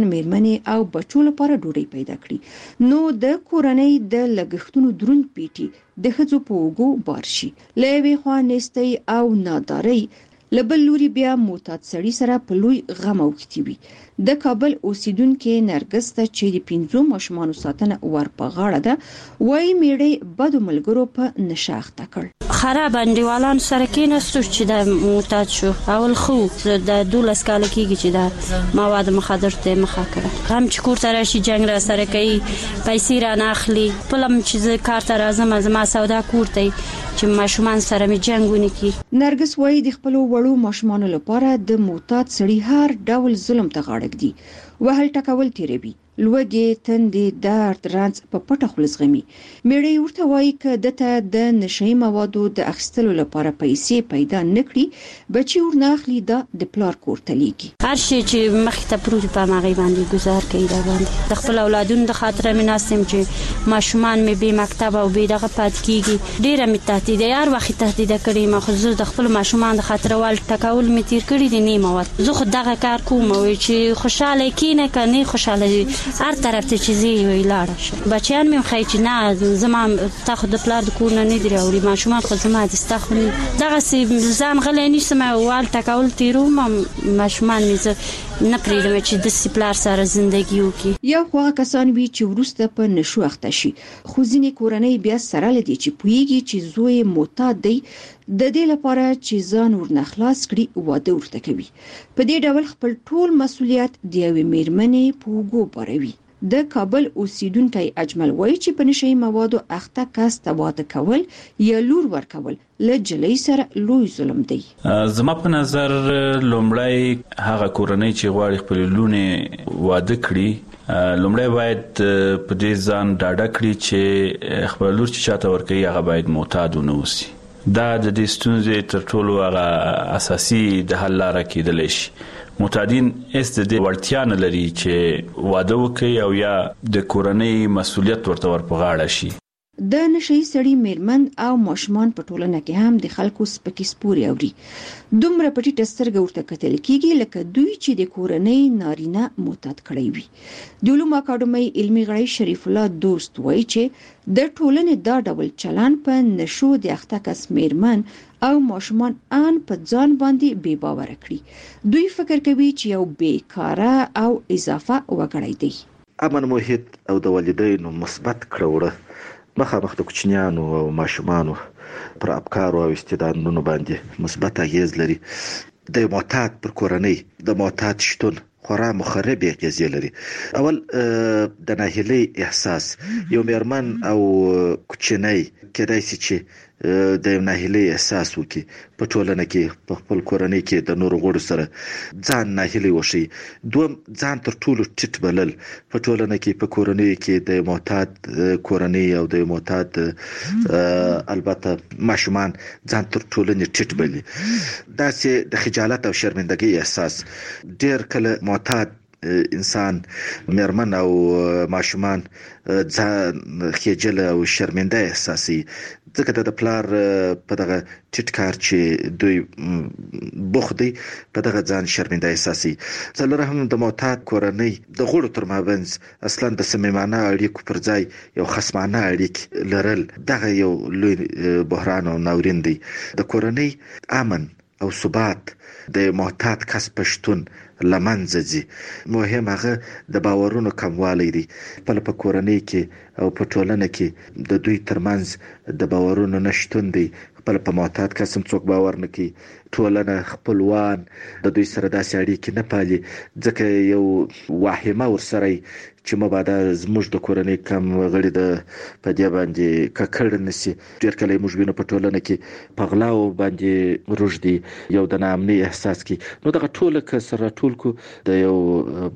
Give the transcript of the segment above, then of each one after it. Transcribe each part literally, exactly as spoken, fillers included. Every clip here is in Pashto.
ماشومان، میرمنې او بچو لپاره ډوډۍ پیدا کړي، نو د کورنۍ د لګښتونو دروند پیټي د ښځو په اوږو بار شي. له یوې خوا نیستۍ او نادارۍ، له بل لوري بیا معتاد سړي سره په لوی غم اوښتي وي. د کابل اوسیدونکې نرګس ته چې د پنځو ماشومانو ساتنه ور په غاړه ده، وایي میړه بدو ملګرو په نشه اخته کړ. خراب انډیوالان سره کېناستو چې د معتاد شو. اول خو د دولس کاله کېږي چې د مواد مخدر ته مخه کړه. هم چې کور ته راشي جنګ را سره کوي، پیسې را نه اخلي. پلم چې زه کار ته راځم زما سودا کور ته چې ماشومان سره مې جنګ ونه کړي. نرګس وایي د خپلو وړو ماشومانو لپاره د معتاد سړي هر ډول ظلم ته غاړه ږدي. وهل ټکول تیروي، لوږې، تندې، درد، رنځ په پټه خوله زغمي. میړه ورته وایي که دته د نشهیي موادو د اخیستلو لپاره پیسې پیدا نه کړي، بچي ور نه اخلي، دا د پلار کور ته لیږي. هر شی چې مخې ته پروت په هغې باندې ګزار کوي. دا باندې د خپل اولادونو د خاطره مې ناست یم چې ماشومان مې بې مکتب او بې دغه پاتې کېږي. ډېره مې تهدیده، هر وخت تهدیده کړې ما، خو زه د خپلو ماشومان د خاطره وال ټکول مې تیر کړي دي نیمه وخت. زه خو دغه کار کوم چې خوشحاله کېنه که نه خوشحاله هر طرف ته چې زی وی لاړه شي. بچیان مې خای چې نه زما تا خو د پلار د کور نه نه دی راوړي، ماشومان خو زما د ستا خو دغه سي ځان غلی نیسم وال ټکول تیروم، ماشومان مې زه نه پرېږدم چې د سي پلار سره زندگی وکړي. یو خو کسان وي چې وروسته په نشو اخته شي، خو ځینې کورنۍ بیا سره لدی چې پوهیږي چې زوی معتاد دی، د دې لپاره چې ځان ورنه خلاص کړي واده ورته کوي. په دې ډول خپل ټول مسؤلیت د یوې میرمنې په اوږو باروي. د کابل اوسیدونکی اجمل وایي چې په نشهیي موادو اخته کس ته واده کول یا لور ورکول له جلۍ سره لوی ظلم دی. زما په نظر لومړی هغه کورنۍ چې غواړي خپل لونې واده کړي، لومړی باید په دې ځان ډاډه کړي چې خپل لور چې چاته ورکوي هغه باید معتاد ونه اوسي. دا د دې ستونزې تر ټولو هغه اساسي د حل لاره کېدلی شي. معتادین هیڅ د دې وړتیا نه لري چې واده وکړي او یا د کورنۍ مسؤلیت ورته ور په غاړه شي. د نشهیي سړي میرمن او ماشومان په ټولنه کې هم د خلکو سپکې سپورې اوري. دومره په ټیټه سترګه ورته کتل کېږي لکه دوی چې د کورنۍ نارینه معتاد کړی وي. د علومو اکاډمۍ علمي غړی شریف الله دوست وایي چې د ټولنې دا ډول چلن په نشو د اخته کس میرمن او ماشومان ان په ځان باندې بې باوره کړي. دوی فکر کوي چې یو بیکاره او اضافه وګړی دی. امن محیط او د والدینو مثبت کړوړه مخامخ د کوچنیانو او ماشومانو پر افکارو او استعدادونو باندې مثبت اغیز لري. د معتاد پر کورنۍ د معتاد شتون خورا مخرب اغیزې لري. اول د ناهیلۍ احساس، یو میرمن او کوچنی کېدای شي چې د ناهیلۍ احساس وکړي په ټولنه کې، په خپل کورنۍ کې د نورو غړو سره ځان ناهیلۍ وشي. دوم، ځان تر ټولو ټیټ بلل په ټولنه کې، په کورنۍ کې د معتاد کورنۍ او د معتاد البته ماشومان ځان تر ټولنې ټیټ بلي. داسې د خجالت او شرمندګۍ احساس. ډېر کله معتاد انسان، میرمن او ماشومان ځان خجل او شرمنده احساسي، ځکه د پلار په دغه ټیټ کار چې دوی بوخت دی په دغه ځان شرمنده احساسي. څلورم، د معتاد کورنۍ د غړو تر مابینځ اصلا د صمیمانه اړیکو پر ځای یو خصمانه اړیکې لرل، دغه یو لوی بحران او ناورین دی. د کورنۍ امن او ثبات د معتاد کس پښتون لمنځه ځي. مهم هغه د باورونو کموالی دی. خپل په کورنۍ کې او په ټولنه کې د دوی ترمنځ د باورونو نشتون دی. خپل په معتاد کس هم څوک باور نه کوي. ټولنه خپلوان د دوی سره داسې اړیکې نه پالي، ځکه یو واهمه ورسره چې مبادا زموږ د کورنۍ کم غړي د په دې باندې ککړ نسی. ډېر کله موږ وینو په ټولنه کې په غلاو باندې روږدي، یو د ناامنۍ احساس کوي. نو دغه ټوله که سره ټول کو د یو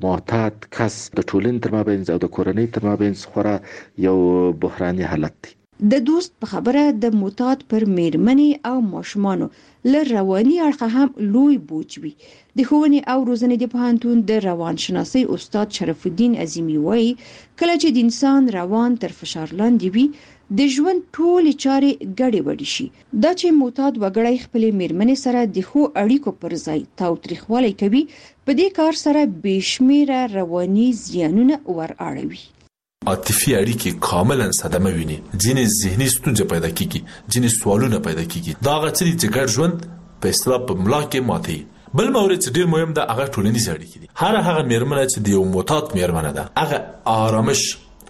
معتاد کس د ټولنې تر مابینځ او د کورنۍ تر مابینځ خورا یو بحراني حالت دی. د دوست په خبره د معتاد پر میرمنې او ماشومانو له رواني اړخه هم لوی بوج وي. د ښوونې او روزنې د پوهنتون د روانشناسۍ استاد شرف الدین عظیمی وایي کله چې د انسان روان تر فشار لاندې وي د ژوند ټولې چارې ګډې وډې شي. دا چې معتاد وګړی خپلې میرمنې سره د ښو اړیکو پر ځای تاوتریخوالی کوي په دې کار سره بېشمیره رواني زیانونه ور اړوي. عاطفي اړیکې کاملا صدمه ویني، ځینې ذهني ستونزې پیدا کیږي، ځینې سوالونه پیدا کیږي. دا هغه څه چې ګډ ژوند په اصطلاح په ملا کې ماتي. بل مورد چې ډیر مهم ده هغه ټولنیز اړیکې دي. هر هغه میرمنه چې د یو معتاد میرمنه ده، هغه آرامش،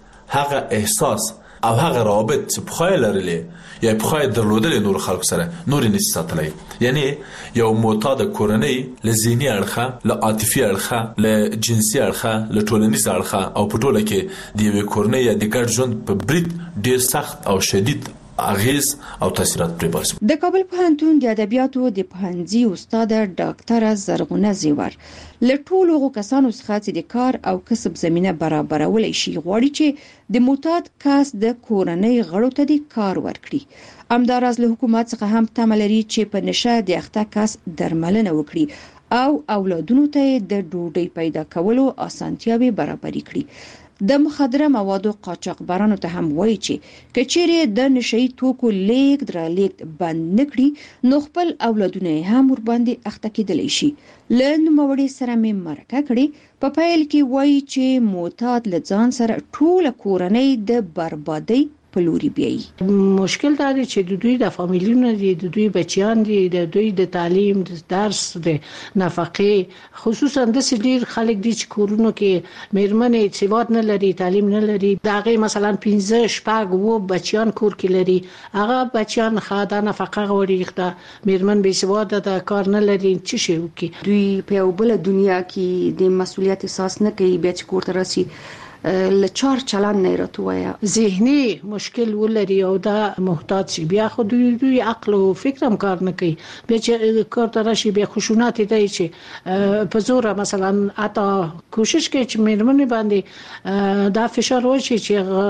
هغه احساس او هغه رابط چې په خای لرلې یا په خای درلودلې نور خلکو سره نور نشي ساتلای. یعنی یو معتاد کورنۍ له ذهني اړخه، له عاطفي اړخه، له جنسي اړخه، له ټولنیز اړخه او په ټوله کې د یو کورنۍ یا د ګډ ژوند په برید ډیر سخت او شدید اغیز او تاثیرات پرې باسي. د کابل پوهنتون د ادبیاتو د پوهنځي استاد ډاکټره زرغونه زیور له ټولو هغو کسانو څخه چې د کار او کسب زمينه برابرولای شي غواړي چې د معتاد کس د کورنۍ غړو ته د کار ورکړي. همداراز له حکومت څخه هم تمه لري چې په نشه د اخته کس درملنه وکړي او اولادونو ته د ډوډۍ پیدا کولو اسانتیاوي برابرې کړي. د مخدره موادو قاچاقبرانو ته هم وایي چې کچېره د نشئی توکو لیک درا لیک بند نکړي نو خپل اولادونه هم ور باندې اخته کېدلی شي. له نوموړي سره مې مرکه کړې. په پیل کې وایي چې معتاد له ځان سره ټول کورنۍ د بربادۍ په لوري بیایي. مشکل دا دی چې د دوی د فامیلونو دي، د دوی بچیان دي، د دوی د تعلیم، د درس، د نفقې، خصوصا د سړي خلک دي چې کورونو کې میرمنې سواد نه لري، تعلیم نه لري. دا غي مثلا پنځه شپږ وو بچیان کور کې لري، هغه بچیان خاطر نفقه غوړي ښه میرمن به سواد د کار نه لري، څه شي وکي. دوی په یو بل دنیا کې د مسولیت احساس نه کوي، بیا چې کور ته راسي لچار چلان نه راتویا ذهني مشکل ولري او دا محتاج شي. بیا خو دوی دوی عقل او فکر هم کار نه کوي. بیا چې کار ته راشي بیا خشونت دی چې په زور مثلا اته کوشش کوي چې میرمنې باندې دا فشار وشي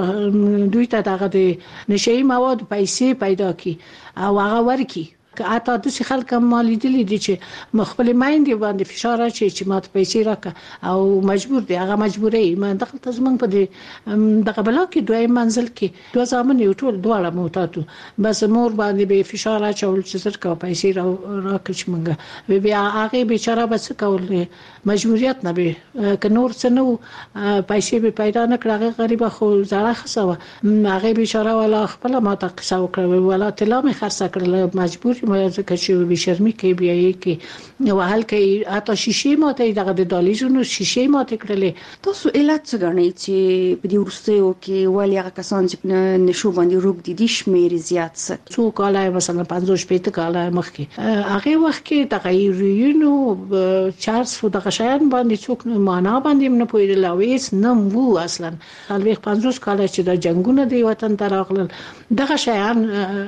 چې دوی ته دغه د نشئی مواد پیسې پیدا کی او هغه ورکی. اته د څه خلک مالي دي چې مخبل مایند باندې فشار اچي چې ماته پیسې راکا او مجبور دي، هغه مجبورې ما دغه تزمن په دې دغه بلا کې دوی منزل کې دوه ځامن یو ټول دواړه موتاتو بس مور باندې به فشار اچول چې زر کا پیسې را راکچ منګه بیا هغه بیچاره بس کول مجبوریت نه به ک نور څه نو پیسې به پیدا نه کړه. غریب خو زړه خسوه هغه بیچاره ولا خپل ماته قصه وکړه ولا تلامه خرڅ کړل مجبور ما ځکه چې به شرمې کوي بیا یې کې نو حل کوي اته شیشې ماته دغه د دالیزونو شیشې ماته کړلې. تاسو علت څه غنئ چې په دې ورستیو کې ولی هغه کسان چې نشو باندې روغ دي د شمیر زیات څه څو کاله مثلا پنځوس شپږ کاله مخکې هغه وخت کې تغیرونو چارج فو دغه شیان باندې څوک نه معنا باندې نه پوهیدل او هیڅ نه وو اصلا. الوی پنځوس کاله چې د جنگونو دی وطن ته راغلل دغه شیان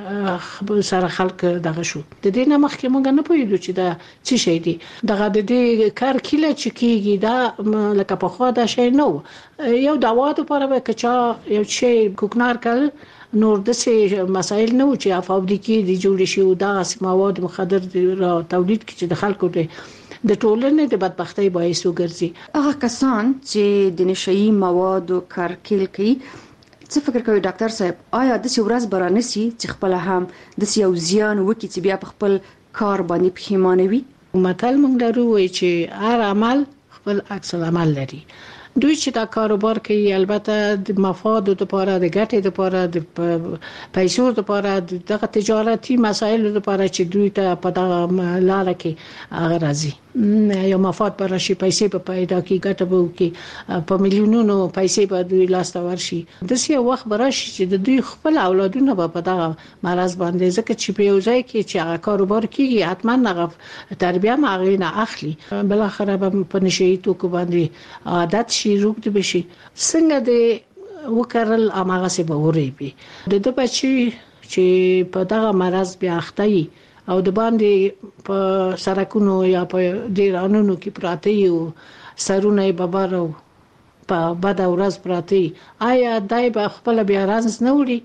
سره خلک دغه شو. د دې نه مخکې مونږ نه پوهیدو چې دا څه شي دی. دغه د دې کار کله چې کیږي دا لکه په خوا دا شی نو یو دوا لپاره به کچا یو شی کوکنار کړ نور د سه مسائل نه و چې فابریکې دی جوړ شي او دا مواد مخدر را تولید کړي چې د خلکو ته د ټولنې د بدبختۍ باعث وګرځي. هغه کسان چې د نشئی موادو کارکل کوي څه فکر کوي ډاکټر صاحب آیا د سی ورځ برانسي چې خپل هم د سی او زیان وکي چې بیا په خپل کار باندې پښیمانه وي؟ متل مونږ لرو وای چې هر عمل خپل عکس العمل لري. دوی چې دا کاروبار کوي البته د مفاد لپاره د ګټې لپاره د پیسو لپاره دغه تجارتي مسایل لپاره چې دوی ته په دغه لار کې راځي یو مفاد پر شي پیسې په پیدا کې ګټه به وکي په میلیونونو پیسې به دوی لاس ته ورشي. د څه وخت براشي چې د دوی خپل اولادونه په دغه مرز باندې ځکه چې په یو ځای کې چې کاروبار کوي حتما هغه تربیه ماغینه اخلي بل اخر به په نشئی توکو باندې عادت شي روغ دي بشي څنګه د وکړل اماغه سي به وريبي د د بچي چې په دغه مرز بیا اخته او د باندې په سرکونو یا په ډیرانونو کې پراته یو سرونه ببارو په بد ورځ پراته آیا دای په خپل بیا راز نه وړي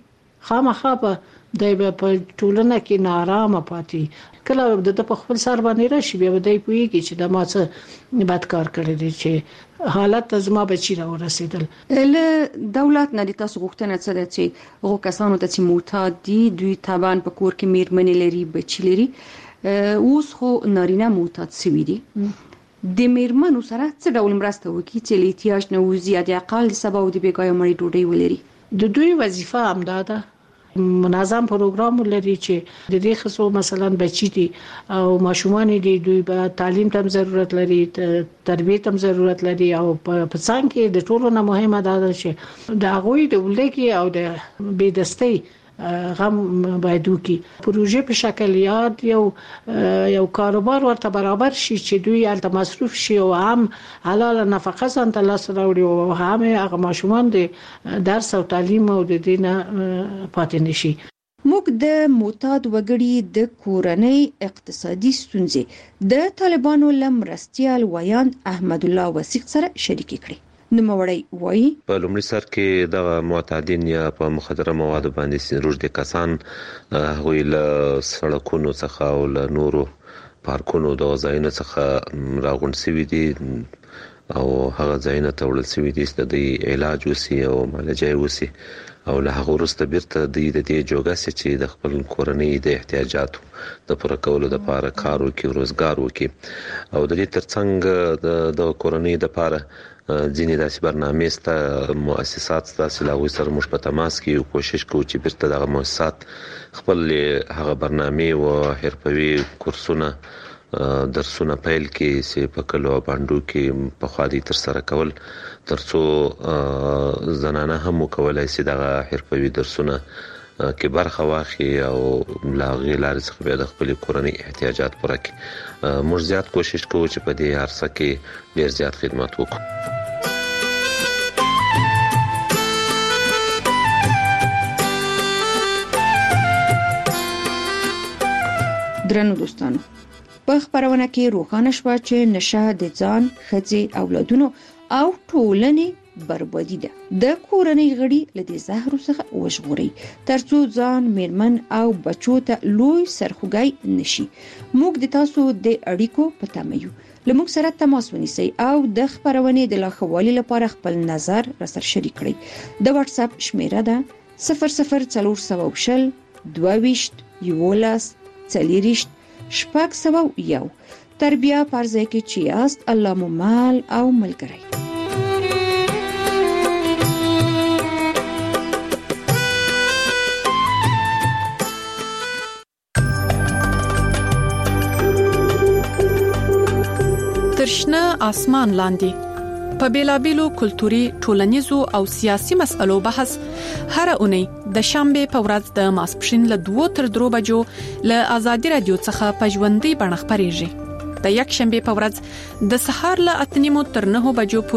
خامخا په د په ټولنه کې نارامه پاتې کله د په خپل سر باندې راشي بیا د پویږي چې د ماڅه بد کار کړی دی چې حالت زما بچی را ورسېدل. له دولت نه د تاسو غوښتنه څه ده چې هغه کسانو ته چې معتاد دي دوی تابان په کور کې میرمنې لري بچی لري اوس خو نارینه معتاد شوي دي د میرمنو سره څه ډول مرسته وکړي چې له احتیاج نه وزي د اقل سبا او د بیګای مړی ډوډۍ ولري؟ د دوی وظیفه همدا ده منظم پروګرام لري چې د دې خصو مثلا بچی دي او ماشومان دي دوی به تعلیم ته ضرورت لري تربیه ته ضرورت لري او په څنګه کې د ټولو نه مهمه ده چې د هغوی د ولګي او د بيدستۍ غم باید وکي پروژه په شکل یاد یو یو کاروبار ورته برابر شي چې دوی الته مصروف شي او هم حلال نفقه ځان ته لاس راوړي او هم هغه ماشومان د درس او تعلیم او د دینه پاتې نشي. موږ د معتاد وګړي د کورنۍ اقتصادي ستونزې د طالبانو لمرستيال ویان احمد الله وسیق سره شریک کړي. نوموړی وایي په لومړي سر کې د معتادین یا په مخدره موادو باندې سروج د کسان هغوی له سړکونو څخه او له نورو پارکونو د ځایونو څخه راغونډ شوي دي او هغه ځایونه ته وړل شوي دي چې د علاج وسی او معالجه وسی او له هغه وروسته بیرته د دې جوګه چې د خپل کورنۍ د احتیاجاتو د پوره کولو لپاره کار وکړي او روزګار وکړي او د دې ترڅنګ د کورنۍ لپاره ځینې داسې برنامې سته مؤسسات داسې لاغوي سره موږ په تماس کې یو کوشش کوو چې بیرته دغه مؤسسات خپل هغه برنامې او حرفوي کورسونه درسونه پیل کې چې په کلو باندې کې په خالي تر سره کول ترڅو زنانه هم وکولای شي دغه حرفوي درسونه کې برخه واخلي او لا غیلار څخه به د خپل کورنۍ احتیاجات پوره کړي. موږ زیات کوشش کوو چې په دې عرصه کې ډیر زیات خدمات وکړو. درنو دوستانو په خبرونه کې روښانه شو چې نشه د ځان خځې اولادونو او ټولنې بربادي ده. د کورنۍ غړي له دې زهرو څخه وژغوري ترڅو ځان میرمن او بچو ته لوی سرخوږی نشي. موږ د تاسو د اړیکو په تمه یو. لموږ سره تماس ونیسئ او د خبرونې د لاښوالي لپاره خپل نظر راسره شریک کړئ. د واتس اپ شمیره ده صفر صفر څلور سوه وشل دوه ویشت یولس څلېرویشت شپږ سوه یو. تربیه پرځای کې چې یاست الله مو مال او ملګری. ترشنه آسمان لاندې په بیلابیلو کلتوري ټولنیزو او سیاسي مسألو بحث هر اونۍ د شنبه په ورځ د ماسپښین له دوه تر درو بجو له آزادي رادیو څخه په ژوندۍ بڼه خبريږي. د یک شنبه په ورځ د سهار له اته نیمو تر نه بجو